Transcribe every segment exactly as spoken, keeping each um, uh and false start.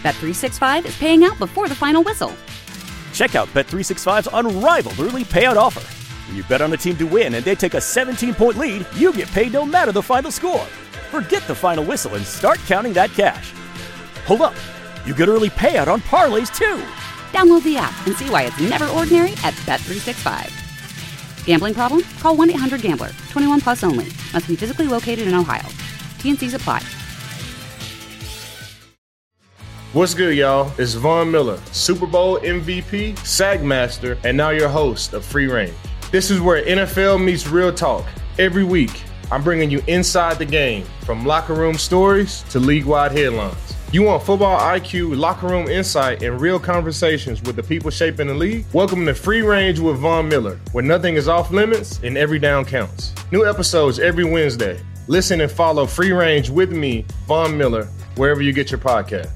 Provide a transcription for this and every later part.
Bet three sixty-five is paying out before the final whistle. Check out Bet three sixty-five's unrivaled early payout offer. When you bet on a team to win and they take a seventeen-point lead, you get paid no matter the final score. Forget the final whistle and start counting that cash. Hold up. You get early payout on parlays, too. Download the app and see why it's never ordinary at Bet three sixty-five. Gambling problem? Call one eight hundred gambler. twenty-one plus only. Must be physically located in Ohio. T N Cs apply. What's good, y'all? It's Von Miller, Super Bowl M V P, Sack Master, and now your host of Free Range. This is where N F L meets real talk. Every week, I'm bringing you inside the game, from locker room stories to league-wide headlines. You want football I Q, locker room insight, and real conversations with the people shaping the league? Welcome to Free Range with Von Miller, where nothing is off limits and every down counts. New episodes every Wednesday. Listen and follow Free Range with me, Von Miller, wherever you get your podcasts.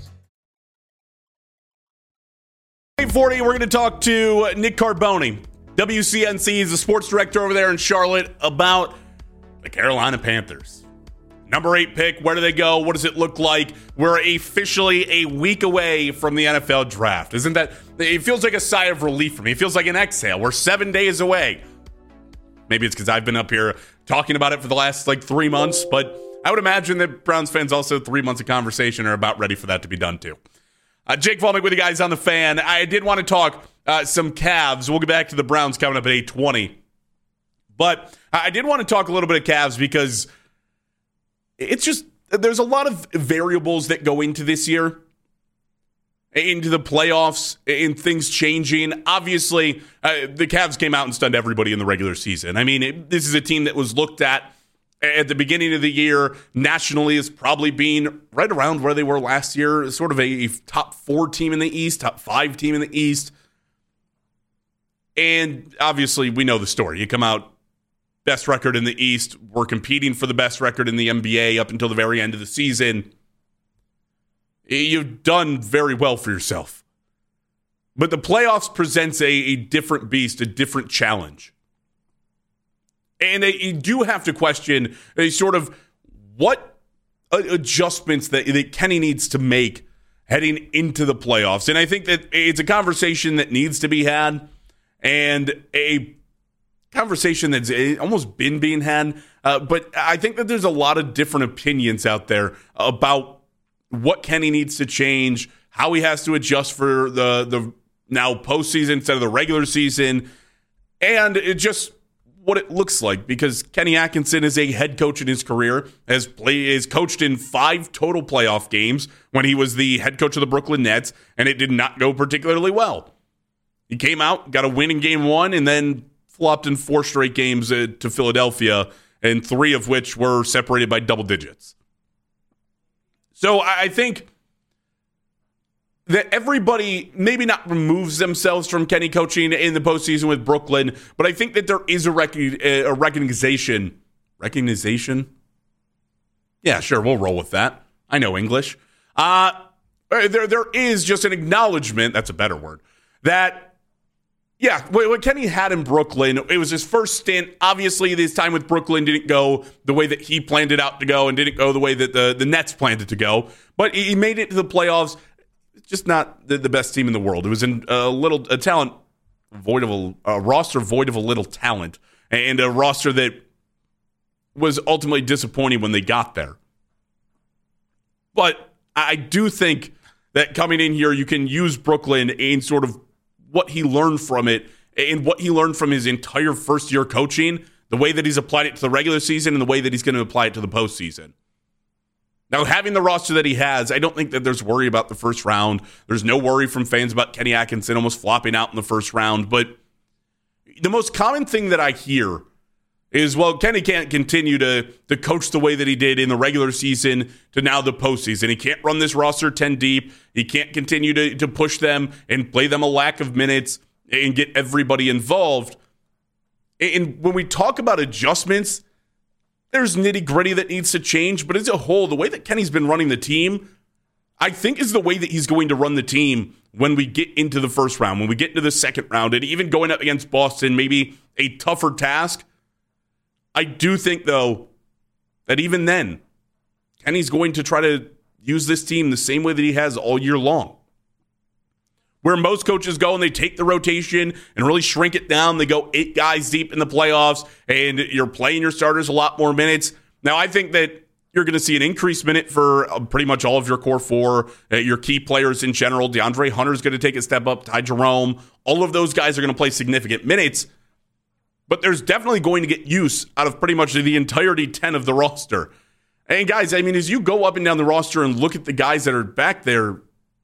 eight forty, we're going to talk to Nick Carboni. W C N C is the sports director over there in Charlotte about the Carolina Panthers. Number eight pick, where do they go? What does it look like? We're officially a week away from the N F L draft. Isn't that, it feels like a sigh of relief for me. It feels like an exhale. We're seven days away. Maybe it's because I've been up here talking about it for the last like three months, but I would imagine that Browns fans also three months of conversation are about ready for that to be done too. Uh, Jake Volnick with you guys on the Fan. I did want to talk uh, some Cavs. We'll get back to the Browns coming up at eight twenty. But I did want to talk a little bit of Cavs because it's just, there's a lot of variables that go into this year, into the playoffs, and things changing. Obviously, uh, the Cavs came out and stunned everybody in the regular season. I mean, it, this is a team that was looked at at the beginning of the year nationally as probably being right around where they were last year, sort of a top four team in the East, top five team in the East. And obviously, we know the story. You come out best record in the East. We're competing for the best record in the N B A up until the very end of the season. You've done very well for yourself. But the playoffs presents a, a different beast, a different challenge. And you do have to question a sort of what adjustments that, that Kenny needs to make heading into the playoffs. And I think that it's a conversation that needs to be had, and a conversation that's almost been being had. Uh, but I think that there's a lot of different opinions out there about what Kenny needs to change, how he has to adjust for the, the now postseason instead of the regular season, and it just what it looks like, because Kenny Atkinson is a head coach in his career, has played, is coached in five total playoff games when he was the head coach of the Brooklyn Nets, and it did not go particularly well. He came out, got a win in game one, and then flopped in four straight games uh, to Philadelphia, and three of which were separated by double digits. So I think that everybody maybe not removes themselves from Kenny coaching in the postseason with Brooklyn, but I think that there is a, rec- a recognition. Recognition? Yeah, sure, we'll roll with that. I know English. Uh, there, there is just an acknowledgement, that's a better word, that, yeah, what Kenny had in Brooklyn, it was his first stint. Obviously, this time with Brooklyn didn't go the way that he planned it out to go and didn't go the way that the, the Nets planned it to go, but he made it to the playoffs. Just not the, the best team in the world. It was in a little a talent void of a, a roster void of a little talent, and a roster that was ultimately disappointing when they got there. But I do think that coming in here, you can use Brooklyn and sort of what he learned from it and what he learned from his entire first year coaching, the way that he's applied it to the regular season and the way that he's going to apply it to the postseason. Now, having the roster that he has, I don't think that there's worry about the first round. There's no worry from fans about Kenny Atkinson almost flopping out in the first round. But the most common thing that I hear is, well, Kenny can't continue to, to coach the way that he did in the regular season to now the postseason. He can't run this roster ten deep. He can't continue to, to push them and play them a lack of minutes and get everybody involved. And when we talk about adjustments, there's nitty-gritty that needs to change, but as a whole, the way that Kenny's been running the team, I think is the way that he's going to run the team when we get into the first round, when we get into the second round, and even going up against Boston, maybe a tougher task. I do think, though, that even then, Kenny's going to try to use this team the same way that he has all year long. Where most coaches go and they take the rotation and really shrink it down. They go eight guys deep in the playoffs, and you're playing your starters a lot more minutes. Now, I think that you're going to see an increased minute for pretty much all of your core four, uh, your key players in general. DeAndre Hunter is going to take a step up. Ty Jerome. All of those guys are going to play significant minutes. But there's definitely going to get use out of pretty much the entirety ten of the roster. And guys, I mean, as you go up and down the roster and look at the guys that are back there,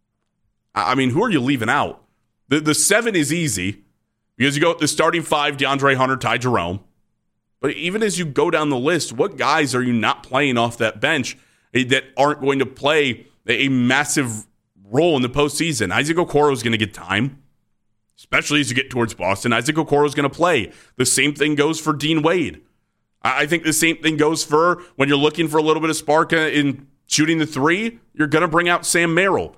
I mean, who are you leaving out? The the seven is easy because you go with the starting five, DeAndre Hunter, Ty Jerome. But even as you go down the list, what guys are you not playing off that bench that aren't going to play a massive role in the postseason? Isaac Okoro is going to get time, especially as you get towards Boston. Isaac Okoro is going to play. The same thing goes for Dean Wade. I think the same thing goes for when you're looking for a little bit of spark in shooting the three, you're going to bring out Sam Merrill.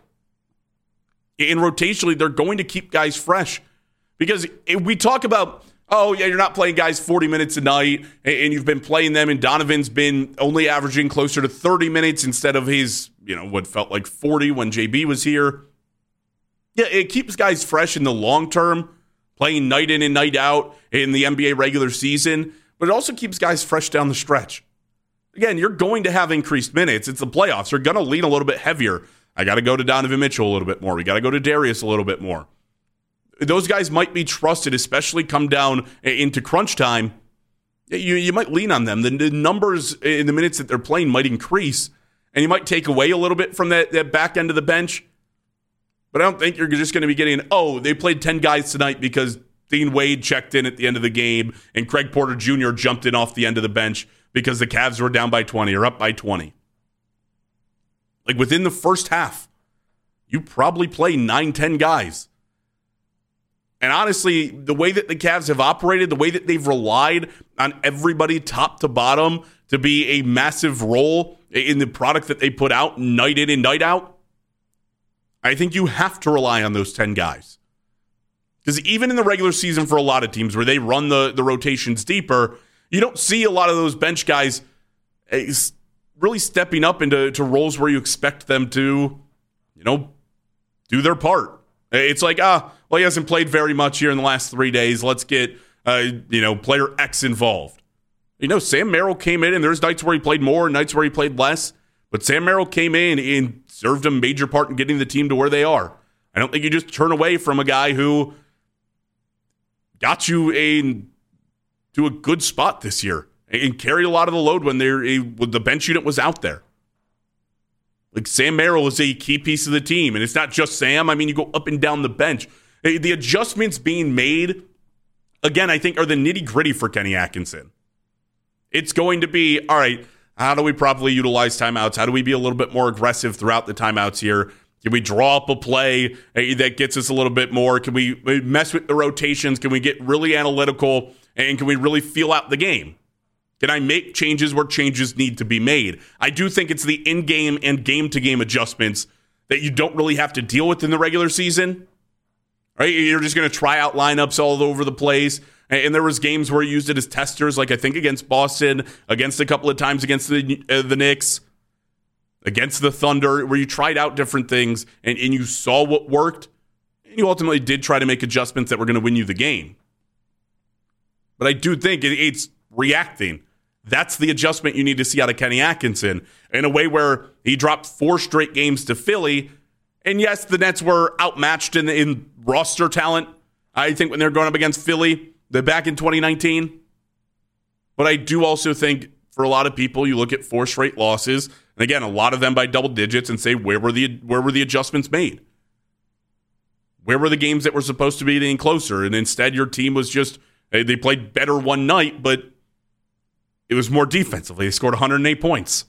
And rotationally, they're going to keep guys fresh. Because if we talk about, oh, yeah, you're not playing guys forty minutes a night, and you've been playing them, and Donovan's been only averaging closer to thirty minutes instead of his, you know, what felt like forty when J B was here. Yeah, it keeps guys fresh in the long term, playing night in and night out in the N B A regular season, but it also keeps guys fresh down the stretch. Again, you're going to have increased minutes. It's the playoffs. You're going to lean a little bit heavier. I got to go to Donovan Mitchell a little bit more. We got to go to Darius a little bit more. Those guys might be trusted, especially come down into crunch time. You, you might lean on them. The, the numbers in the minutes that they're playing might increase, and you might take away a little bit from that, that back end of the bench. But I don't think you're just going to be getting, oh, they played ten guys tonight because Dean Wade checked in at the end of the game and Craig Porter Junior jumped in off the end of the bench because the Cavs were down by twenty or up by twenty. Like within the first half, you probably play nine, ten guys. And honestly, the way that the Cavs have operated, the way that they've relied on everybody top to bottom to be a massive role in the product that they put out night in and night out, I think you have to rely on those ten guys. Because even in the regular season for a lot of teams where they run the, the rotations deeper, you don't see a lot of those bench guys really stepping up into to roles where you expect them to, you know, do their part. It's like, ah, well, he hasn't played very much here in the last three days. Let's get, uh, you know, player X involved. You know, Sam Merrill came in, and there's nights where he played more, nights where he played less. But Sam Merrill came in and served a major part in getting the team to where they are. I don't think you just turn away from a guy who got you a, to a good spot this year and carried a lot of the load when, when the bench unit was out there. Like, Sam Merrill is a key piece of the team, and it's not just Sam. I mean, you go up and down the bench. The adjustments being made, again, I think are the nitty-gritty for Kenny Atkinson. It's going to be, all right, how do we properly utilize timeouts? How do we be a little bit more aggressive throughout the timeouts here? Can we draw up a play that gets us a little bit more? Can we mess with the rotations? Can we get really analytical? And can we really feel out the game? Can I make changes where changes need to be made? I do think it's the in-game and game-to-game adjustments that you don't really have to deal with in the regular season. Right? You're just going to try out lineups all over the place. And there was games where you used it as testers, like I think against Boston, against a couple of times against the uh, the Knicks, against the Thunder, where you tried out different things and, and you saw what worked. And you ultimately did try to make adjustments that were going to win you the game. But I do think it, it's reacting. That's the adjustment you need to see out of Kenny Atkinson in a way where he dropped four straight games to Philly. And yes, the Nets were outmatched in, in roster talent, I think, when they're going up against Philly. They're back in twenty nineteen. But I do also think for a lot of people, you look at four straight losses, and again, a lot of them by double digits, and say, where were the where were the adjustments made? Where were the games that were supposed to be getting closer? And instead, your team was just, they played better one night, but it was more defensively. They scored one hundred eight points.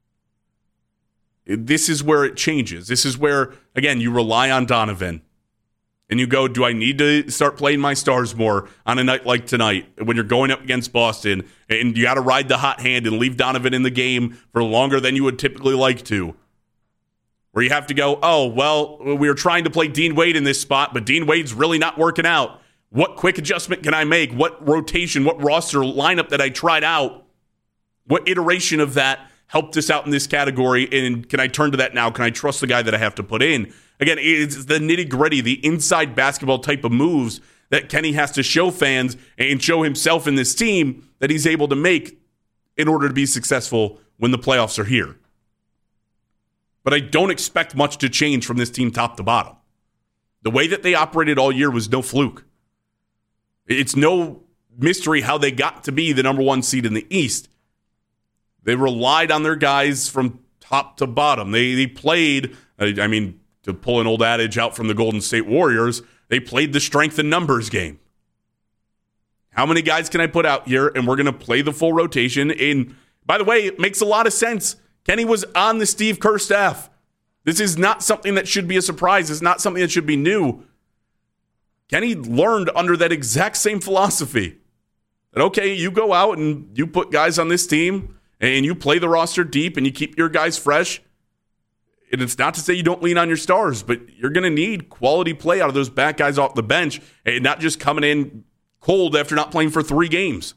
This is where it changes. This is where, again, you rely on Donovan. And you go, do I need to start playing my stars more on a night like tonight when you're going up against Boston and you got to ride the hot hand and leave Donovan in the game for longer than you would typically like to? Where you have to go, oh, well, we were trying to play Dean Wade in this spot, but Dean Wade's really not working out. What quick adjustment can I make? What rotation, what roster lineup that I tried out, what iteration of that helped us out in this category, and can I turn to that now? Can I trust the guy that I have to put in? Again, it's the nitty-gritty, the inside basketball type of moves that Kenny has to show fans and show himself in this team that he's able to make in order to be successful when the playoffs are here. But I don't expect much to change from this team top to bottom. The way that they operated all year was no fluke. It's no mystery how they got to be the number one seed in the East. They relied on their guys from top to bottom. They they played, I mean, to pull an old adage out from the Golden State Warriors, they played the strength in numbers game. How many guys can I put out here? And we're going to play the full rotation. And by the way, it makes a lot of sense. Kenny was on the Steve Kerr staff. This is not something that should be a surprise. It's not something that should be new. Kenny learned under that exact same philosophy. That, okay, you go out and you put guys on this team and you play the roster deep and you keep your guys fresh. And it's not to say you don't lean on your stars, but you're going to need quality play out of those back guys off the bench and not just coming in cold after not playing for three games.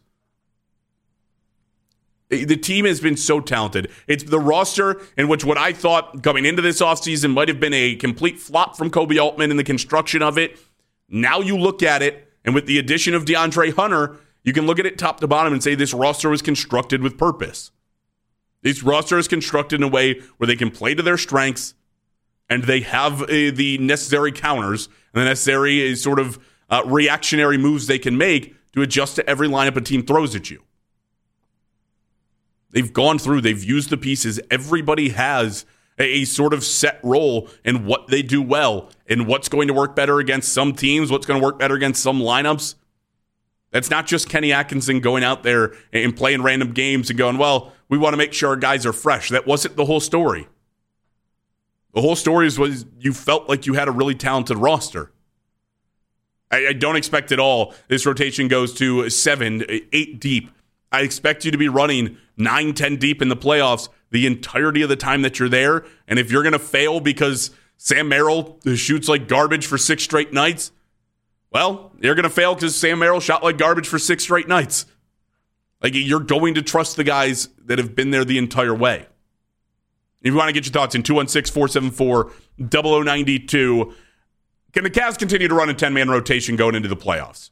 The team has been so talented. It's the roster in which what I thought coming into this offseason might have been a complete flop from Kobe Altman in the construction of it. Now you look at it, and with the addition of DeAndre Hunter, you can look at it top to bottom and say this roster was constructed with purpose. This roster is constructed in a way where they can play to their strengths, and they have uh, the necessary counters and the necessary uh, sort of uh, reactionary moves they can make to adjust to every lineup a team throws at you. They've gone through, they've used the pieces. Everybody has a, a sort of set role in what they do well and what's going to work better against some teams, what's going to work better against some lineups. That's not just Kenny Atkinson going out there and playing random games and going, well, we want to make sure our guys are fresh. That wasn't the whole story. The whole story was you felt like you had a really talented roster. I, I don't expect at all this rotation goes to seven, eight deep. I expect you to be running nine, ten deep in the playoffs the entirety of the time that you're there. And if you're going to fail because Sam Merrill shoots like garbage for six straight nights, well, you're going to fail because Sam Merrill shot like garbage for six straight nights. Like, you're going to trust the guys that have been there the entire way. If you want to get your thoughts in two one six, four seven four, zero zero nine two, can the Cavs continue to run a ten-man rotation going into the playoffs?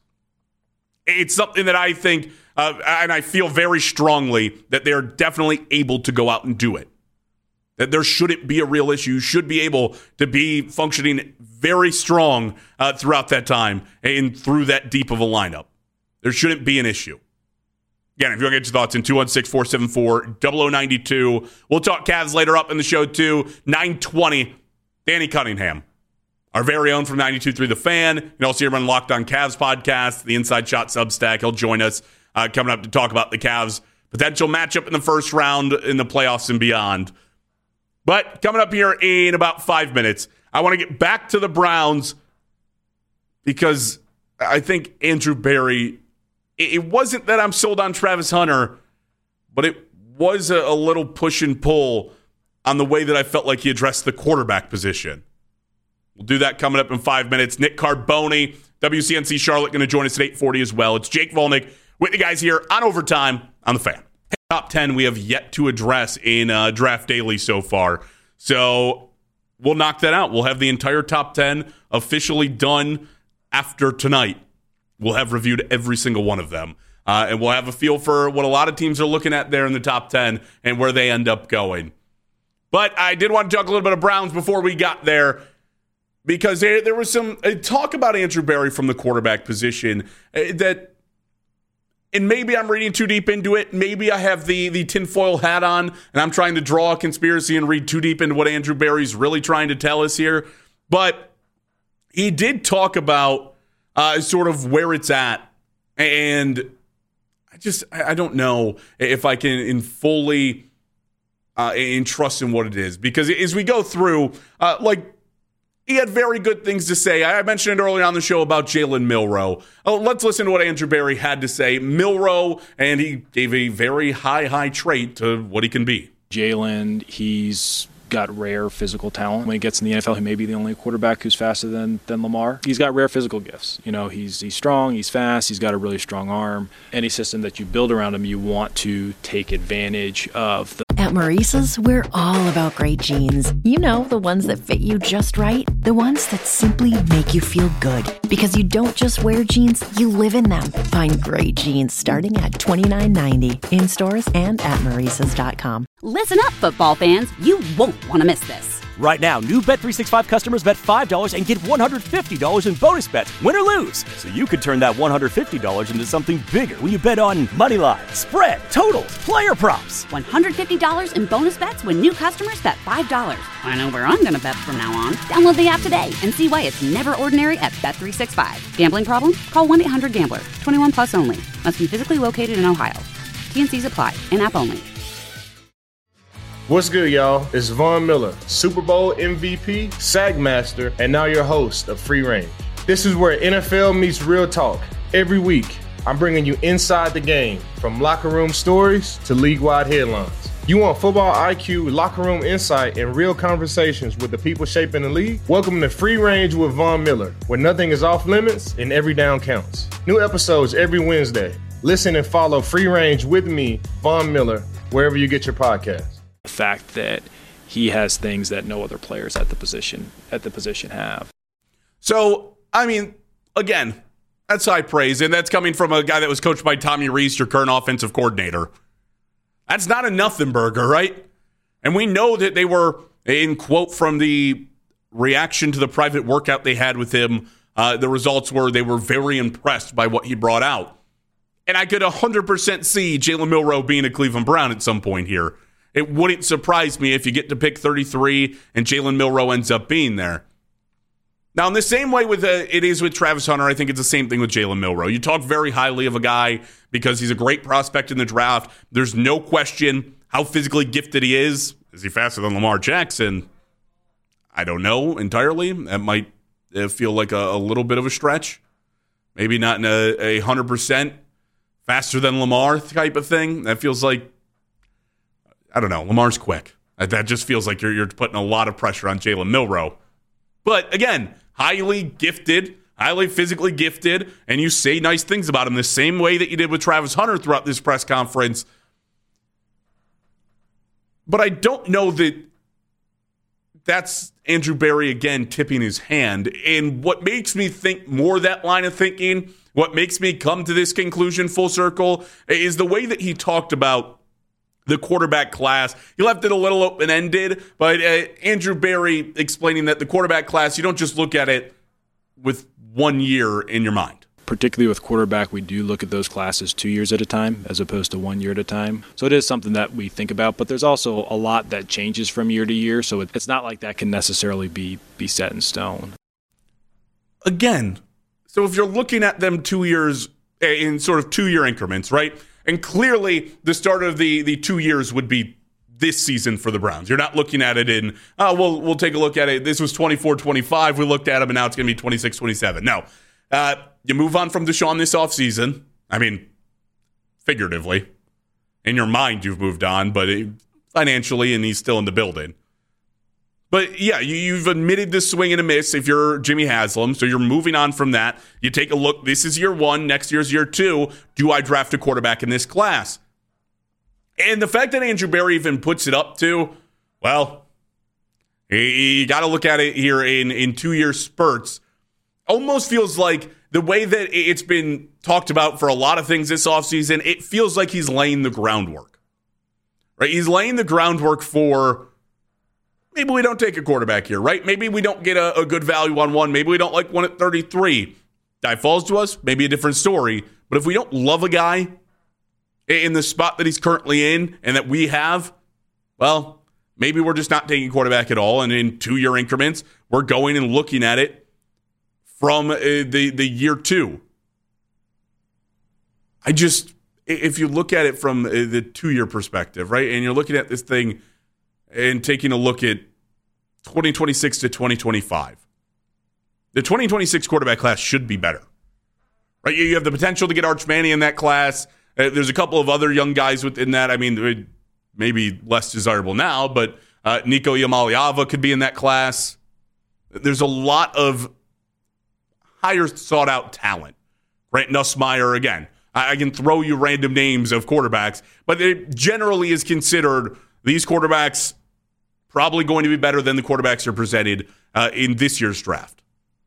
It's something that I think, uh, and I feel very strongly that they're definitely able to go out and do it. That there shouldn't be a real issue. You should be able to be functioning very strong uh, throughout that time and through that deep of a lineup. There shouldn't be an issue. Again, if you want to get your thoughts in two one six, four seven four, zero zero nine two. We'll talk Cavs later up in the show too. nine twenty, Danny Cunningham, our very own from ninety-two point three The Fan. You can also hear him on Locked On Cavs podcast, the Inside Shot Substack. He'll join us uh, coming up to talk about the Cavs' potential matchup in the first round in the playoffs and beyond. But coming up here in about five minutes, I want to get back to the Browns because I think Andrew Berry, it wasn't that I'm sold on Travis Hunter, but it was a, a little push and pull on the way that I felt like he addressed the quarterback position. We'll do that coming up in five minutes. Nick Carboni, W C N C Charlotte, going to join us at eight forty as well. It's Jake Volnick with the guys here on Overtime on The Fan. Top ten we have yet to address in uh, Draft Daily so far. So we'll knock that out. We'll have the entire top ten officially done after tonight. We'll have reviewed every single one of them. Uh, and we'll have a feel for what a lot of teams are looking at there in the top ten and where they end up going. But I did want to talk a little bit of Browns before we got there, because there, there was some uh, talk about Andrew Berry from the quarterback position uh, that, and maybe I'm reading too deep into it. Maybe I have the, the tinfoil hat on, and I'm trying to draw a conspiracy and read too deep into what Andrew Berry's really trying to tell us here. But he did talk about uh, sort of where it's at, and I just I don't know if I can in fully uh, entrust in what it is, because as we go through, uh, like. He had very good things to say. I mentioned it earlier on the show about Jalen Milroe. Oh, let's listen to what Andrew Berry had to say. Milroe, and he gave a very high, high trait to what he can be. Jalen, he's got rare physical talent. When he gets in the N F L, he may be the only quarterback who's faster than, than Lamar. He's got rare physical gifts. You know, he's he's strong, he's fast, he's got a really strong arm. Any system that you build around him, you want to take advantage of. The- At At Maurice's, we're all about great jeans. You know, the ones that fit you just right. The ones that simply make you feel good. Because you don't just wear jeans, you live in them. Find great jeans starting at twenty-nine ninety in stores and at maurices dot com. Listen up, football fans. You won't want to miss this. Right now, new Bet three sixty-five customers bet five dollars and get one hundred fifty dollars in bonus bets, win or lose. So you could turn that one hundred fifty dollars into something bigger when you bet on money line, spread, totals, player props. one hundred fifty dollars in bonus bets when new customers bet five dollars. I know where I'm going to bet from now on. Download the app today and see why it's never ordinary at Bet three sixty-five. Gambling problem? Call one eight hundred gambler. twenty-one plus only. Must be physically located in Ohio. T N Cs apply. In-app only. What's good, y'all? It's Von Miller, Super Bowl M V P, SAG Master, and now your host of Free Range. This is where N F L meets real talk. Every week, I'm bringing you inside the game, from locker room stories to league-wide headlines. You want football I Q, locker room insight, and real conversations with the people shaping the league? Welcome to Free Range with Von Miller, where nothing is off limits and every down counts. New episodes every Wednesday. Listen and follow Free Range with me, Von Miller, wherever you get your podcasts. The fact that he has things that no other players at the position at the position have. So, I mean, again, that's high praise, and that's coming from a guy that was coached by Tommy Rees, your current offensive coordinator. That's not a nothing burger, right? And we know that they were, in quote from the reaction to the private workout they had with him, uh, the results were they were very impressed by what he brought out. And I could one hundred percent see Jalen Milroe being a Cleveland Brown at some point here. It wouldn't surprise me if you get to pick thirty-three and Jalen Milroe ends up being there. Now, in the same way with uh, it is with Travis Hunter, I think it's the same thing with Jalen Milroe. You talk very highly of a guy because he's a great prospect in the draft. There's no question how physically gifted he is. Is he faster than Lamar Jackson? I don't know entirely. That might uh, feel like a, a little bit of a stretch. Maybe not in a, a one hundred percent faster than Lamar type of thing. That feels like, I don't know, Lamar's quick. That just feels like you're, you're putting a lot of pressure on Jalen Milroe. But again, highly gifted, highly physically gifted, and you say nice things about him the same way that you did with Travis Hunter throughout this press conference. But I don't know that that's Andrew Berry, again, tipping his hand. And what makes me think more that line of thinking, what makes me come to this conclusion full circle, is the way that he talked about the quarterback class. He left it a little open-ended, but uh, Andrew Berry explaining that the quarterback class, you don't just look at it with one year in your mind. Particularly with quarterback, we do look at those classes two years at a time as opposed to one year at a time. So it is something that we think about, but there's also a lot that changes from year to year, so it's not like that can necessarily be, be set in stone. Again, so if you're looking at them two years in sort of two-year increments, right? And clearly, the start of the, the two years would be this season for the Browns. You're not looking at it in, oh, we'll, we'll take a look at it. This was twenty-four twenty-five. We looked at them, and now it's going to be twenty-six twenty-seven. No. Uh, you move on from Deshaun this offseason. I mean, figuratively. In your mind, you've moved on, but it, financially, and he's still in the building. But, yeah, you, you've admitted the swing and a miss if you're Jimmy Haslam, so you're moving on from that. You take a look. This is year one. Next year's year two. Do I draft a quarterback in this class? And the fact that Andrew Berry even puts it up to, well, you got to look at it here in, in two-year spurts. Almost feels like the way that it's been talked about for a lot of things this offseason, it feels like he's laying the groundwork. Right? He's laying the groundwork for... Maybe we don't take a quarterback here, right? Maybe we don't get a, a good value on one. Maybe we don't like one at thirty-three. Guy falls to us, maybe a different story. But if we don't love a guy in the spot that he's currently in and that we have, well, maybe we're just not taking quarterback at all. And in two-year increments, we're going and looking at it from uh, the, the year two. I just, if you look at it from the two-year perspective, right, and you're looking at this thing and taking a look at twenty twenty-six to twenty twenty-five. The twenty twenty-six quarterback class should be better. Right? You have the potential to get Arch Manning in that class. Uh, there's a couple of other young guys within that. I mean, maybe less desirable now, but uh, Nico Iamaleava could be in that class. There's a lot of higher sought-out talent. Grant Nussmeier, again, I, I can throw you random names of quarterbacks, but it generally is considered these quarterbacks probably going to be better than the quarterbacks are presented uh, in this year's draft.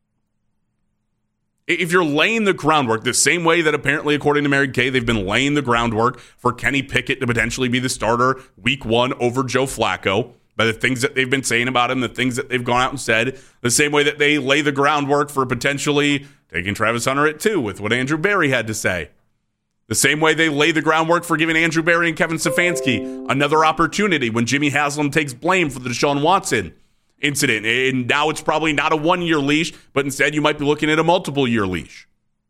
If you're laying the groundwork the same way that apparently, according to Mary Kay, they've been laying the groundwork for Kenny Pickett to potentially be the starter week one over Joe Flacco, by the things that they've been saying about him, the things that they've gone out and said, the same way that they lay the groundwork for potentially taking Travis Hunter at two with what Andrew Berry had to say. The same way they lay the groundwork for giving Andrew Berry and Kevin Stefanski another opportunity when Jimmy Haslam takes blame for the Deshaun Watson incident. And now it's probably not a one-year leash, but instead you might be looking at a multiple-year leash.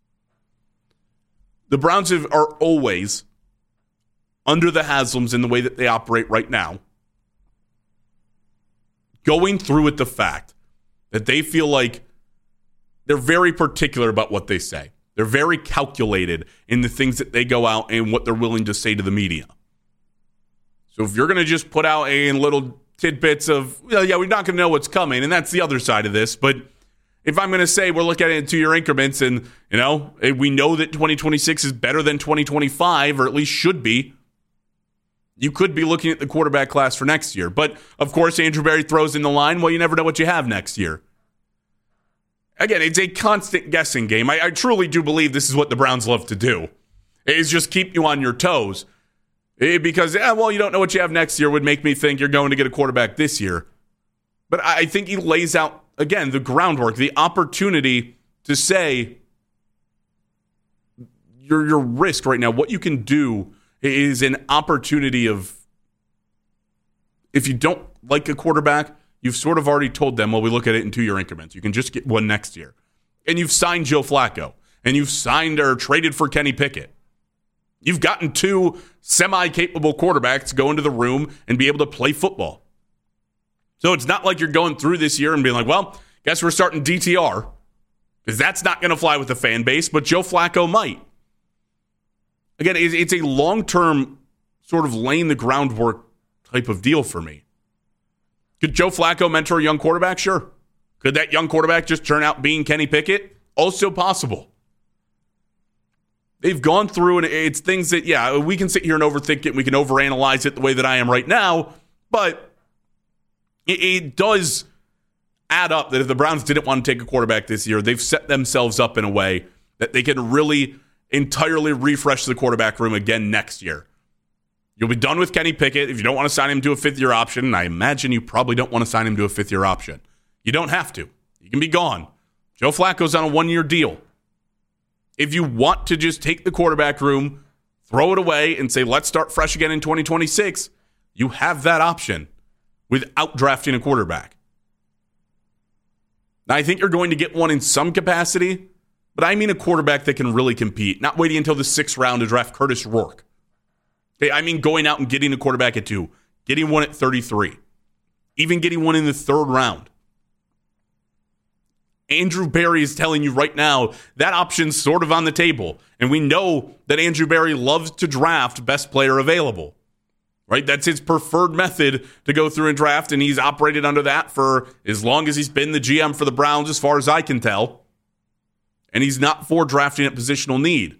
The Browns have, are always under the Haslams in the way that they operate right now, going through with the fact that they feel like they're very particular about what they say. They're very calculated in the things that they go out and what they're willing to say to the media. So if you're going to just put out a little tidbits of, well, yeah, we're not going to know what's coming, and that's the other side of this, but if I'm going to say we're looking at it in two-year increments and, you know, we know that twenty twenty-six is better than twenty twenty-five, or at least should be, you could be looking at the quarterback class for next year. But, of course, Andrew Berry throws in the line, well, you never know what you have next year. Again, it's a constant guessing game. I, I truly do believe this is what the Browns love to do, is just keep you on your toes. It, because, yeah, well, you don't know what you have next year would make me think you're going to get a quarterback this year. But I, I think he lays out, again, the groundwork, the opportunity to say your, your risk right now, what you can do is an opportunity of, if you don't like a quarterback, you've sort of already told them, well, we look at it in two-year increments. You can just get one next year. And you've signed Joe Flacco. And you've signed or traded for Kenny Pickett. You've gotten two semi-capable quarterbacks to go into the room and be able to play football. So it's not like you're going through this year and being like, well, guess we're starting D T R. Because that's not going to fly with the fan base, but Joe Flacco might. Again, it's a long-term sort of laying the groundwork type of deal for me. Could Joe Flacco mentor a young quarterback? Sure. Could that young quarterback just turn out being Kenny Pickett? Also possible. They've gone through, and it's things that, yeah, we can sit here and overthink it, and we can overanalyze it the way that I am right now, but it, it does add up that if the Browns didn't want to take a quarterback this year, they've set themselves up in a way that they can really entirely refresh the quarterback room again next year. You'll be done with Kenny Pickett if you don't want to sign him to a fifth-year option, and I imagine you probably don't want to sign him to a fifth-year option. You don't have to. You can be gone. Joe Flacco's on a one-year deal. If you want to just take the quarterback room, throw it away, and say, let's start fresh again in twenty twenty-six, you have that option without drafting a quarterback. Now, I think you're going to get one in some capacity, but I mean a quarterback that can really compete, not waiting until the sixth round to draft Curtis Rourke. Okay, I mean going out and getting a quarterback at two, getting one at thirty-three, even getting one in the third round. Andrew Berry is telling you right now that option's sort of on the table. And we know that Andrew Berry loves to draft best player available. Right? That's his preferred method to go through and draft, and he's operated under that for as long as he's been the G M for the Browns, as far as I can tell. And he's not for drafting at positional need.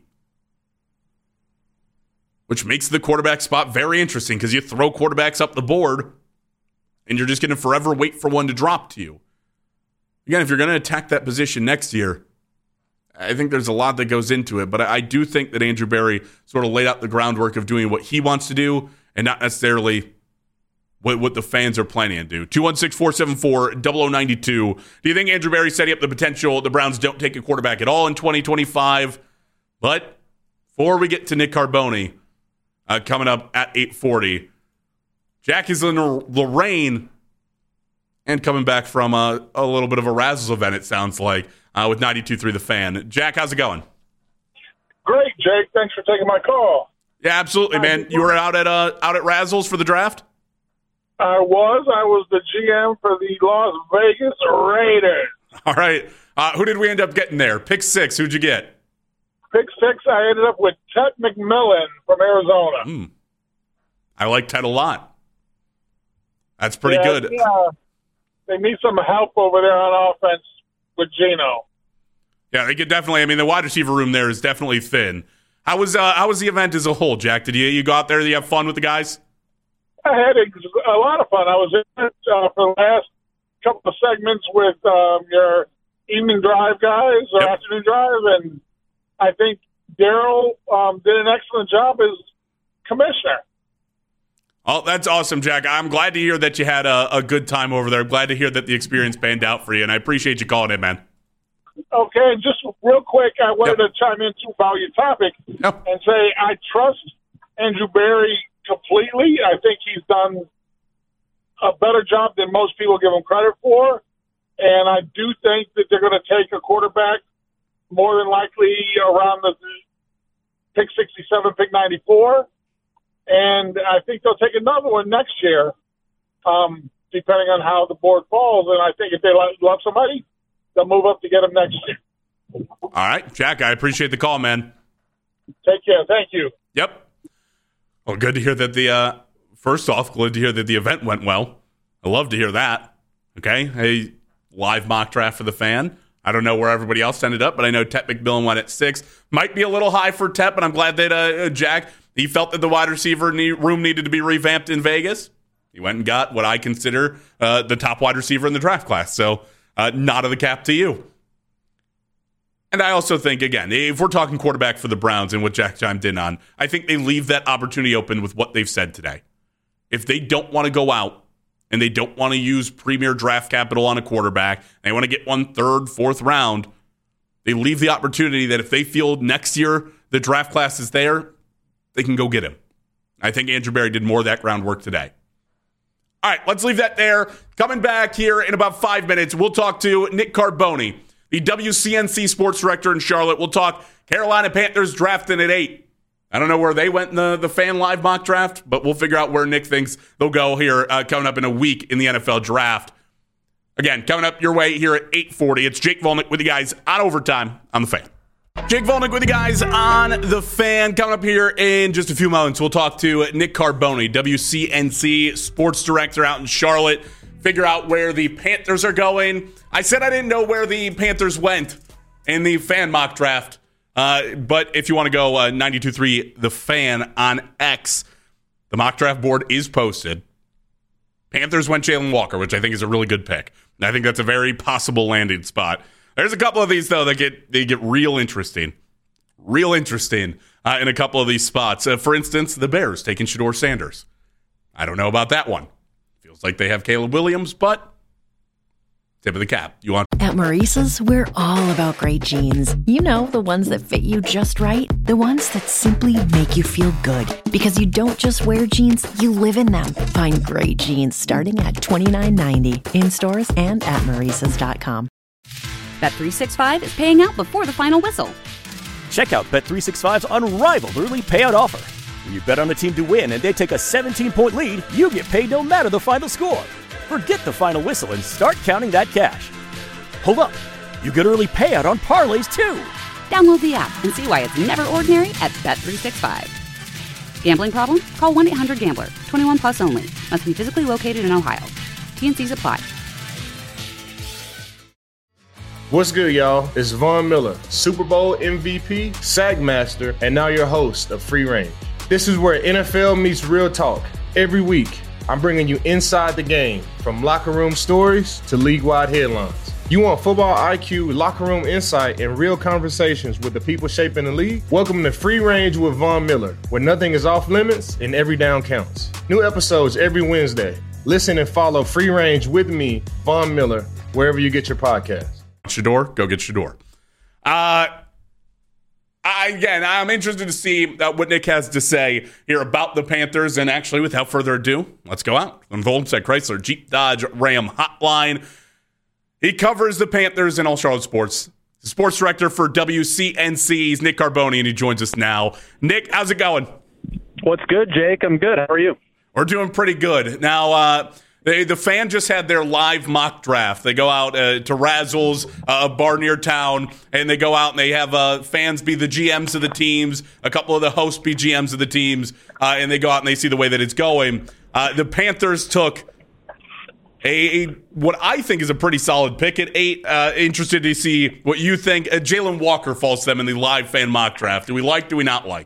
Which makes the quarterback spot very interesting, because you throw quarterbacks up the board, and you're just going to forever wait for one to drop to you. Again, if you're going to attack that position next year, I think there's a lot that goes into it. But I do think that Andrew Berry sort of laid out the groundwork of doing what he wants to do and not necessarily what, what the fans are planning to do. two one six, four seven four, zero zero nine two. Do you think Andrew Berry setting up the potential the Browns don't take a quarterback at all in twenty twenty-five? But before we get to Nick Carboni uh, coming up at eight forty, Jack is in Lorain and coming back from a, a little bit of a Razzles event, it sounds like, uh, with ninety-two point three The Fan. Jack, how's it going? Great, Jake. Thanks for taking my call. Yeah, absolutely, man. You were out at uh, out at Razzles for the draft? I was. I was the G M for the Las Vegas Raiders. All right. Uh, who did we end up getting there? Pick six. Who'd you get? Pick six, I ended up with Ted McMillan from Arizona. Mm. I like Ted a lot. That's pretty yeah, good. Yeah. They need some help over there on offense with Geno. Yeah, they could definitely. I mean, the wide receiver room there is definitely thin. How was uh, how was the event as a whole, Jack? Did you you go out there? Did you have fun with the guys? I had a, a lot of fun. I was in it uh, for the last couple of segments with um, your evening drive guys or yep. afternoon drive, and I think Daryl um, did an excellent job as commissioner. Oh, that's awesome, Jack. I'm glad to hear that you had a, a good time over there. I'm glad to hear that the experience panned out for you, and I appreciate you calling in, man. Okay, just real quick, I wanted yep. to chime in too about your topic yep. and say I trust Andrew Berry completely. I think he's done a better job than most people give him credit for, and I do think that they're going to take a quarterback more than likely around the pick sixty-seven, pick ninety-four, and I think they'll take another one next year, um, depending on how the board falls. And I think if they love somebody, they'll move up to get him next year. All right, Jack, I appreciate the call, man. Take care. Thank you. Yep. Well, good to hear that the, uh, first off, glad to hear that the event went well. I love to hear that. Okay. A live mock draft for the fan. I don't know where everybody else ended up, but I know Tet McMillan went at six. Might be a little high for Tet, but I'm glad that uh, Jack, he felt that the wide receiver need, room needed to be revamped in Vegas. He went and got what I consider uh, the top wide receiver in the draft class. So, uh, nod of the cap to you. And I also think, again, if we're talking quarterback for the Browns and what Jack chimed in on, I think they leave that opportunity open with what they've said today. If they don't want to go out and they don't want to use premier draft capital on a quarterback, and they want to get one third, fourth round, they leave the opportunity that if they feel next year the draft class is there, they can go get him. I think Andrew Berry did more of that groundwork today. All right, let's leave that there. Coming back here in about five minutes, we'll talk to Nick Carboni, the W C N C sports director in Charlotte. We'll talk Carolina Panthers drafting at eight. I don't know where they went in the, the fan live mock draft, but we'll figure out where Nick thinks they'll go here uh, coming up in a week in the N F L draft. Again, coming up your way here at eight forty, it's Jake Volnick with you guys on Overtime on The Fan. Jake Volnick with you guys on The Fan. Coming up here in just a few moments, we'll talk to Nick Carboni, W C N C sports director out in Charlotte. Figure out where the Panthers are going. I said I didn't know where the Panthers went in the fan mock draft. Uh, but if you want to go uh, ninety-two point three The Fan on X, the mock draft board is posted. Panthers went Jalen Walker, which I think is a really good pick. I think that's a very possible landing spot. There's a couple of these, though, that get they get real interesting. Real interesting uh, in a couple of these spots. Uh, for instance, the Bears taking Shedeur Sanders. I don't know about that one. Feels like they have Caleb Williams, but tip of the cap. You want At Maurice's, we're all about great jeans. You know, the ones that fit you just right. The ones that simply make you feel good. Because you don't just wear jeans, you live in them. Find great jeans starting at twenty-nine ninety in stores and at maurices dot com. Bet three sixty-five is paying out before the final whistle. Check out Bet three sixty-five's unrivaled early payout offer. When you bet on a team to win and they take a seventeen-point lead, you get paid no matter the final score. Forget the final whistle and start counting that cash. Hold up. You get early payout on parlays, too. Download the app and see why it's never ordinary at Bet three sixty-five. Gambling problem? Call one eight hundred gambler. twenty-one plus only. Must be physically located in Ohio. T N Cs apply. What's good, y'all? It's Von Miller, Super Bowl M V P, Sack Master, and now your host of Free Range. This is where N F L meets real talk. Every week, I'm bringing you inside the game, from locker room stories to league-wide headlines. You want football I Q, locker room insight, and real conversations with the people shaping the league? Welcome to Free Range with Von Miller, where nothing is off limits and every down counts. New episodes every Wednesday. Listen and follow Free Range with me, Von Miller, wherever you get your podcasts. Shedeur, go get Shedeur. Uh, I, again, I'm interested to see uh, what Nick has to say here about the Panthers. And actually, without further ado, let's go out on the Olmsted Chrysler Jeep Dodge Ram Hotline. He covers the Panthers and all Charlotte sports. The sports director for W C N C's Nick Carboni, and he joins us now. Nick, how's it going? What's good, Jake? I'm good. How are you? We're doing pretty good. Now, uh, They, the fan just had their live mock draft. They go out uh, to Razzles, uh, a bar near town, and they go out and they have uh, fans be the G Ms of the teams, a couple of the hosts be G Ms of the teams, uh, and they go out and they see the way that it's going. Uh, the Panthers took a, a what I think is a pretty solid pick at eight. Uh, interested to see what you think. Uh, Jalen Walker falls to them in the live fan mock draft. Do we like, do we not like?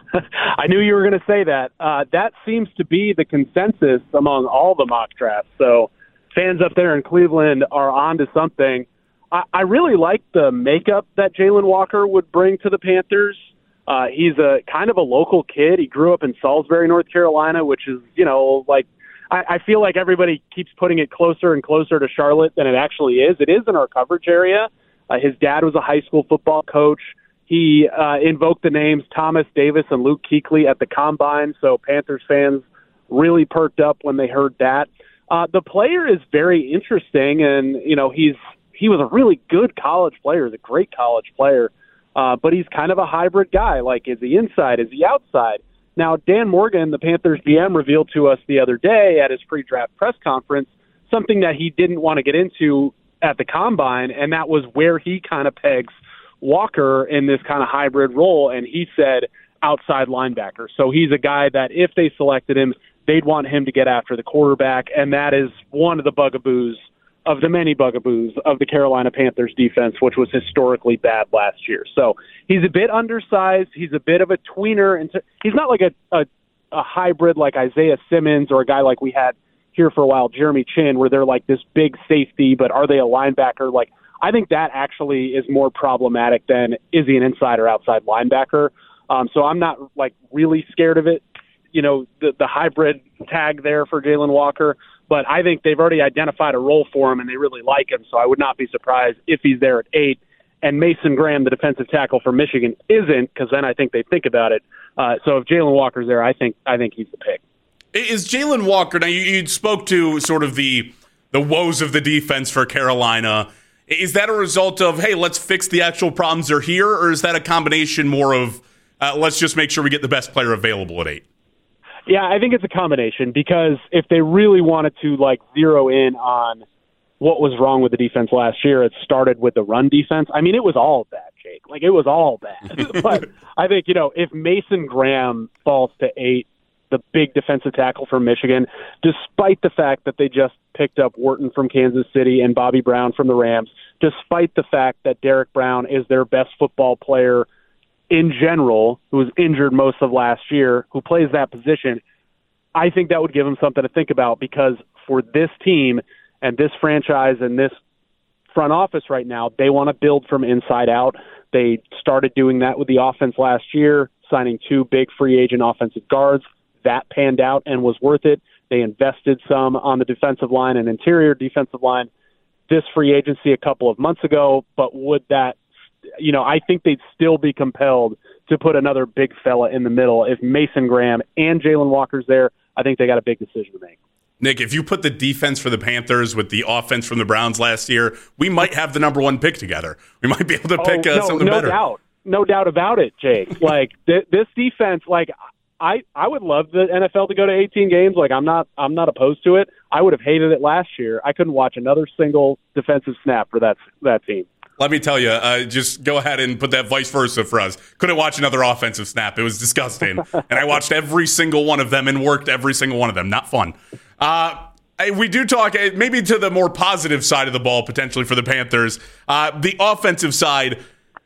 I knew you were going to say that. Uh, that seems to be the consensus among all the mock drafts. So fans up there in Cleveland are on to something. I, I really like the makeup that Jalen Walker would bring to the Panthers. Uh, he's a kind of a local kid. He grew up in Salisbury, North Carolina, which is, you know, like I, I feel like everybody keeps putting it closer and closer to Charlotte than it actually is. It is in our coverage area. Uh, his dad was a high school football coach. He uh, invoked the names Thomas Davis and Luke Kuechly at the Combine, so Panthers fans really perked up when they heard that. Uh, the player is very interesting, and you know he's he was a really good college player. He's a great college player, uh, but he's kind of a hybrid guy. Like, is he inside? Is he outside? Now, Dan Morgan, the Panthers G M, revealed to us the other day at his pre-draft press conference something that he didn't want to get into at the Combine, and that was where he kind of pegs Walker in this kind of hybrid role, and he said outside linebacker. So he's a guy that if they selected him, they'd want him to get after the quarterback, and that is one of the bugaboos of the many bugaboos of the Carolina Panthers defense, which was historically bad last year. So he's a bit undersized. He's a bit of a tweener. And he's not like a, a, a hybrid like Isaiah Simmons or a guy like we had here for a while, Jeremy Chin, where they're like this big safety, but are they a linebacker? Like, I think that actually is more problematic than is he an inside or outside linebacker. Um, so I'm not like really scared of it, you know, the, the hybrid tag there for Jalen Walker. But I think they've already identified a role for him and they really like him. So I would not be surprised if he's there at eight and Mason Graham, the defensive tackle for Michigan, isn't, because then I think they think about it. Uh, so if Jalen Walker's there, I think I think he's the pick. Is Jalen Walker, now you, you spoke to sort of the the woes of the defense for Carolina. Is that a result of, hey, let's fix the actual problems that are here, or is that a combination more of, uh, let's just make sure we get the best player available at eight? Yeah, I think it's a combination, because if they really wanted to like zero in on what was wrong with the defense last year, it started with the run defense. I mean, it was all bad, Jake. Like, it was all bad. But I think, you know, if Mason Graham falls to eight, the big defensive tackle from Michigan, despite the fact that they just picked up Wharton from Kansas City and Bobby Brown from the Rams, despite the fact that Derek Brown is their best football player in general, who was injured most of last year, who plays that position, I think that would give them something to think about, because for this team and this franchise and this front office right now, they want to build from inside out. They started doing that with the offense last year, signing two big free agent offensive guards. That panned out and was worth it. They invested some on the defensive line and interior defensive line this free agency a couple of months ago, but would that, you know, I think they'd still be compelled to put another big fella in the middle. If Mason Graham and Jalen Walker's there, I think they got a big decision to make. Nick, if you put the defense for the Panthers with the offense from the Browns last year, we might have the number one pick together. We might be able to pick oh, uh, no, something no better. No doubt. No doubt about it, Jake. Like, th- this defense, like, I, I would love the N F L to go to eighteen games. Like, I'm not I'm not opposed to it. I would have hated it last year. I couldn't watch another single defensive snap for that that team. Let me tell you, uh, just go ahead and put that vice versa for us. Couldn't watch another offensive snap. It was disgusting. And I watched every single one of them and worked every single one of them. Not fun. Uh, we do talk maybe to the more positive side of the ball, potentially for the Panthers. Uh, the offensive side.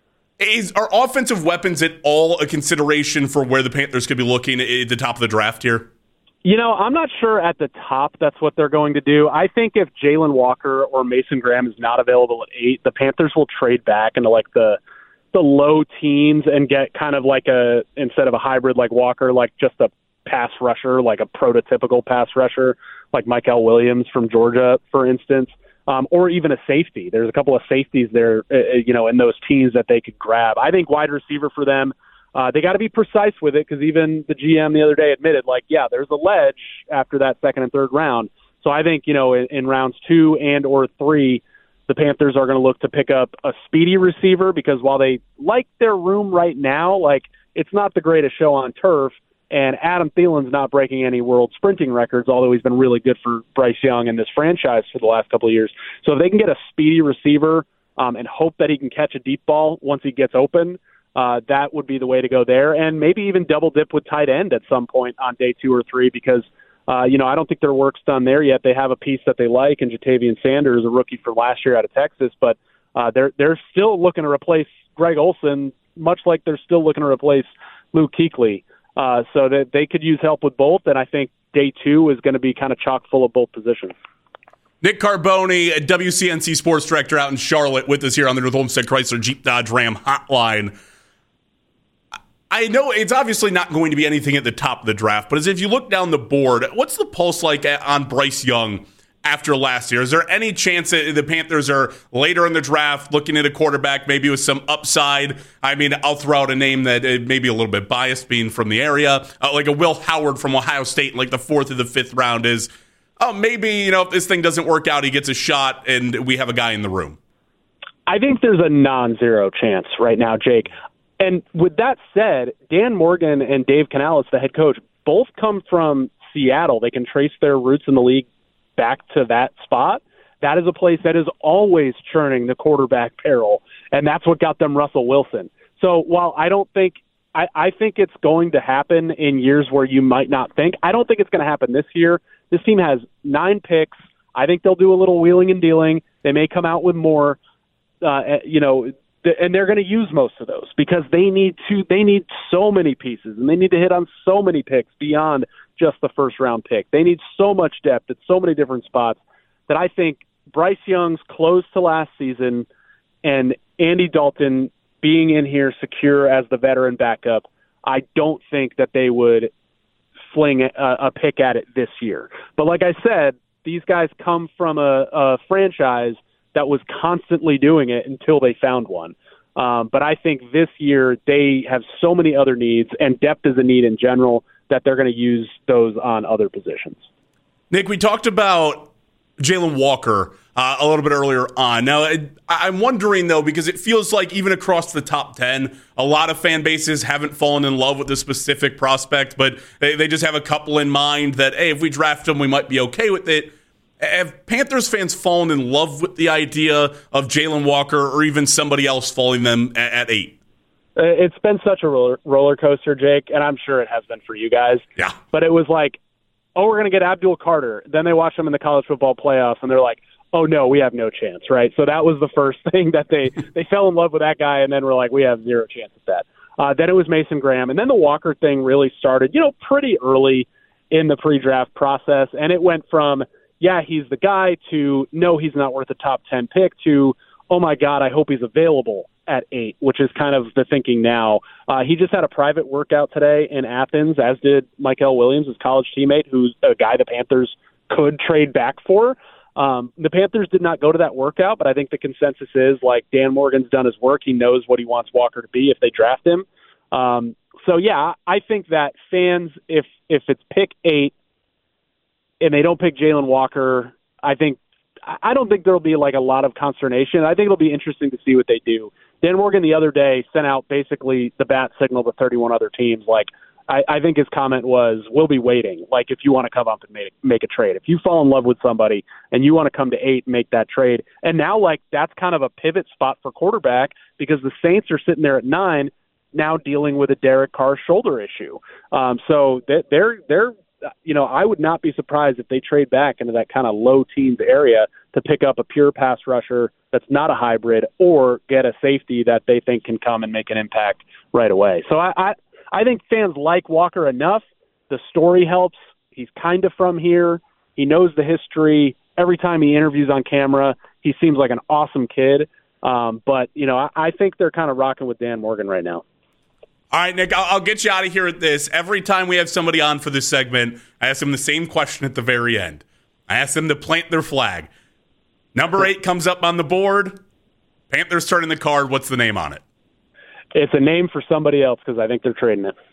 Is, are offensive weapons at all a consideration for where the Panthers could be looking at the top of the draft here? You know, I'm not sure at the top that's what they're going to do. I think if Jalen Walker or Mason Graham is not available at eight, the Panthers will trade back into like the the low teens and get kind of like a, instead of a hybrid like Walker, like just a pass rusher, like a prototypical pass rusher, like Michael Williams from Georgia, for instance. Um, or even a safety. There's a couple of safeties there, uh, you know, in those teams that they could grab. I think wide receiver for them, uh, they got to be precise with it, because even the G M the other day admitted, like, yeah, there's a ledge after that second and third round. So I think, you know, in, in rounds two and or three, the Panthers are going to look to pick up a speedy receiver, because while they like their room right now, like, it's not the greatest show on turf. And Adam Thielen's not breaking any world sprinting records, although he's been really good for Bryce Young and this franchise for the last couple of years. So if they can get a speedy receiver um, and hope that he can catch a deep ball once he gets open, uh, that would be the way to go there. And maybe even double dip with tight end at some point on day two or three, because, uh, you know, I don't think their work's done there yet. They have a piece that they like, and Jatavian Sanders, a rookie from last year out of Texas, but uh, they're they're still looking to replace Greg Olsen, much like they're still looking to replace Luke Kuechly. Uh, so that they could use help with both, and I think day two is going to be kind of chock full of both positions. Nick Carboni, W C N C Sports Director out in Charlotte, with us here on the North Olmsted Chrysler Jeep Dodge Ram Hotline. I know it's obviously not going to be anything at the top of the draft, but as if you look down the board, what's the pulse like on Bryce Young after last year? Is there any chance that the Panthers are later in the draft looking at a quarterback maybe with some upside? I mean, I'll throw out a name that may be a little bit biased being from the area, uh, like a Will Howard from Ohio State in like the fourth or the fifth round is, oh, maybe, you know, if this thing doesn't work out, he gets a shot and we have a guy in the room. I think there's a non-zero chance right now, Jake. And with that said, Dan Morgan and Dave Canales, the head coach, both come from Seattle. They can trace their roots in the league back to that spot. That is a place that is always churning the quarterback barrel, and that's what got them Russell Wilson. So while I don't think I, I think it's going to happen in years where you might not think, I don't think it's going to happen this year. This team has nine picks. I think they'll do a little wheeling and dealing. They may come out with more, uh, you know, and they're going to use most of those because they need to. They need so many pieces, and they need to hit on so many picks beyond just the first round pick. They need so much depth at so many different spots that I think Bryce Young's close to last season and Andy Dalton being in here secure as the veteran backup, I don't think that they would fling a, a pick at it this year. But like I said, these guys come from a, a franchise that was constantly doing it until they found one. Um, but I think this year they have so many other needs, and depth is a need in general, that they're going to use those on other positions. Nick, we talked about Jalen Walker uh, a little bit earlier on. Now, I, I'm wondering, though, because it feels like even across the top ten, a lot of fan bases haven't fallen in love with the specific prospect, but they, they just have a couple in mind that, hey, if we draft him, we might be okay with it. Have Panthers fans fallen in love with the idea of Jalen Walker or even somebody else falling them at, at eight? It's been such a roller, roller coaster, Jake, and I'm sure it has been for you guys. Yeah. But it was like, oh, we're going to get Abdul Carter. Then they watch him in the college football playoffs, and they're like, oh, no, we have no chance, right? So that was the first thing that they, they fell in love with that guy, and then we're like, we have zero chance at that. Uh, then it was Mason Graham. And then the Walker thing really started, you know, pretty early in the pre-draft process, and it went from, yeah, he's the guy, to no, he's not worth a top ten pick, to, oh, my God, I hope he's available at eight, which is kind of the thinking now. Uh, he just had a private workout today in Athens, as did Michael Williams, his college teammate, who's a guy the Panthers could trade back for. Um, the Panthers did not go to that workout, but I think the consensus is, like, Dan Morgan's done his work. He knows what he wants Walker to be if they draft him. Um, so, yeah, I think that fans, if if it's pick eight and they don't pick Jalen Walker, I think I don't think there'll be like a lot of consternation. I think it'll be interesting to see what they do. Dan Morgan the other day sent out basically the bat signal to thirty-one other teams. Like, I, I think his comment was, we'll be waiting. Like, if you want to come up and make, make a trade, if you fall in love with somebody and you want to come to eight and make that trade. And now, like, that's kind of a pivot spot for quarterback because the Saints are sitting there at nine now dealing with a Derek Carr shoulder issue. Um, so they're, they're, you know, I would not be surprised if they trade back into that kind of low teens area to pick up a pure pass rusher that's not a hybrid, or get a safety that they think can come and make an impact right away. So I, I, I think fans like Walker enough. The story helps. He's kind of from here. He knows the history. Every time he interviews on camera, he seems like an awesome kid. Um, but, you know, I, I think they're kind of rocking with Dan Morgan right now. All right, Nick, I'll, I'll get you out of here with this. Every time we have somebody on for this segment, I ask them the same question at the very end. I ask them to plant their flag. Number eight comes up on the board. Panthers turning the card. What's the name on it? It's a name for somebody else because I think they're trading it.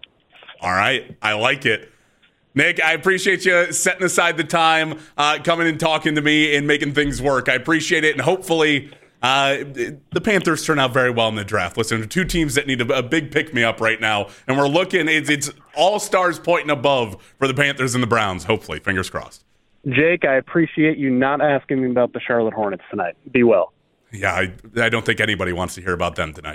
All right. I like it. Nick, I appreciate you setting aside the time, uh, coming and talking to me and making things work. I appreciate it, and hopefully uh, the Panthers turn out very well in the draft. Listen, two teams that need a, a big pick-me-up right now, and we're looking, it's, it's all stars pointing above for the Panthers and the Browns, hopefully. Fingers crossed. Jake, I appreciate you not asking me about the Charlotte Hornets tonight. Be well. Yeah, I, I don't think anybody wants to hear about them tonight.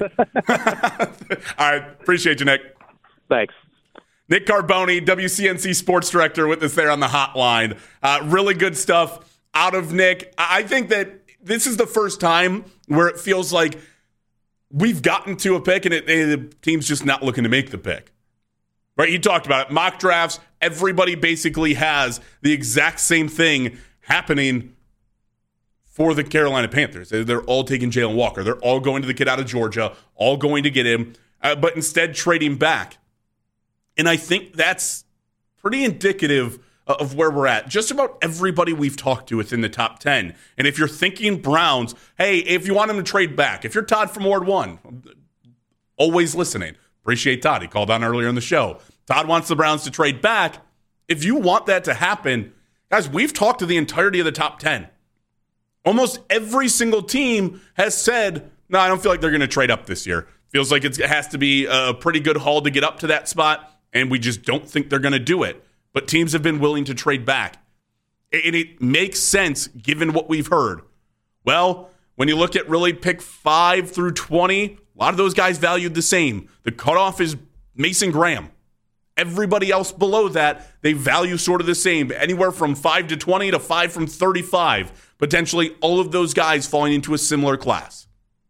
All right, appreciate you, Nick. Thanks. Nick Carboni, W C N C Sports Director, with us there on the hotline. Uh, really good stuff out of Nick. I think that this is the first time where it feels like we've gotten to a pick and it, it, the team's just not looking to make the pick. right? You talked about it. Mock drafts, everybody basically has the exact same thing happening for the Carolina Panthers. They're all taking Jalen Walker. They're all going to the kid out of Georgia, all going to get him, uh, but instead trading back. And I think that's pretty indicative of where we're at. Just about everybody we've talked to within the top ten. And if you're thinking Browns, hey, if you want them to trade back, if you're Todd from Ward one, always listening. Appreciate Todd. He called on earlier in the show. Todd wants the Browns to trade back. If you want that to happen, guys, we've talked to the entirety of the top ten. Almost every single team has said, no, I don't feel like they're going to trade up this year. Feels like it's, it has to be a pretty good haul to get up to that spot, and we just don't think they're going to do it. But teams have been willing to trade back. And it makes sense given what we've heard. Well, when you look at really pick five through twenty, a lot of those guys valued the same. The cutoff is Mason Graham. Everybody else below that, they value sort of the same. Anywhere from five to twenty to five from thirty-five. Potentially all of those guys falling into a similar class.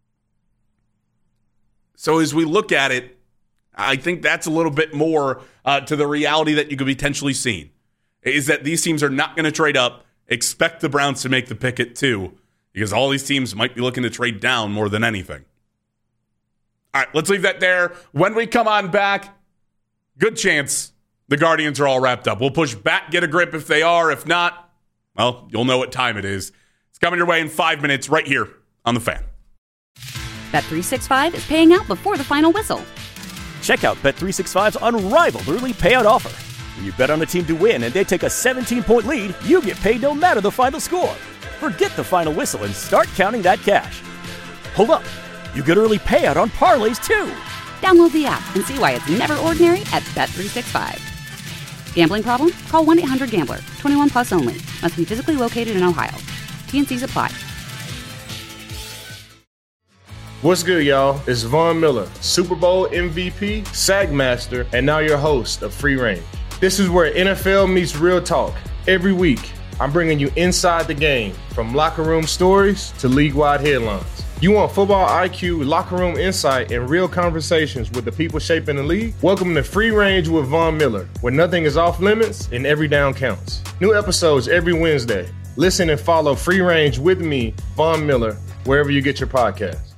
So as we look at it, I think that's a little bit more uh, to the reality that you could potentially see. Is that these teams are not going to trade up. Expect the Browns to make the pick at two. Because all these teams might be looking to trade down more than anything. All right, let's leave that there. When we come on back, good chance the Guardians are all wrapped up. We'll push back, get a grip if they are. If not, well, you'll know what time it is. It's coming your way in five minutes right here on The Fan. Bet three sixty-five is paying out before the final whistle. Check out Bet three sixty-five's unrivaled early payout offer. When you bet on a team to win and they take a seventeen-point lead, you get paid no matter the final score. Forget the final whistle and start counting that cash. Hold up. You get early payout on parlays, too. Download the app and see why it's never ordinary at Bet three sixty-five. Gambling problem? Call one eight hundred gambler. twenty-one plus only. Must be physically located in Ohio. T N Cs apply. What's good, y'all? It's Von Miller, Super Bowl M V P, SAG Master, and now your host of Free Range. This is where N F L meets real talk. Every week, I'm bringing you inside the game, from locker room stories to league-wide headlines. You want football I Q, locker room insight, and real conversations with the people shaping the league? Welcome to Free Range with Von Miller, where nothing is off limits and every down counts. New episodes every Wednesday. Listen and follow Free Range with me, Von Miller, wherever you get your podcasts.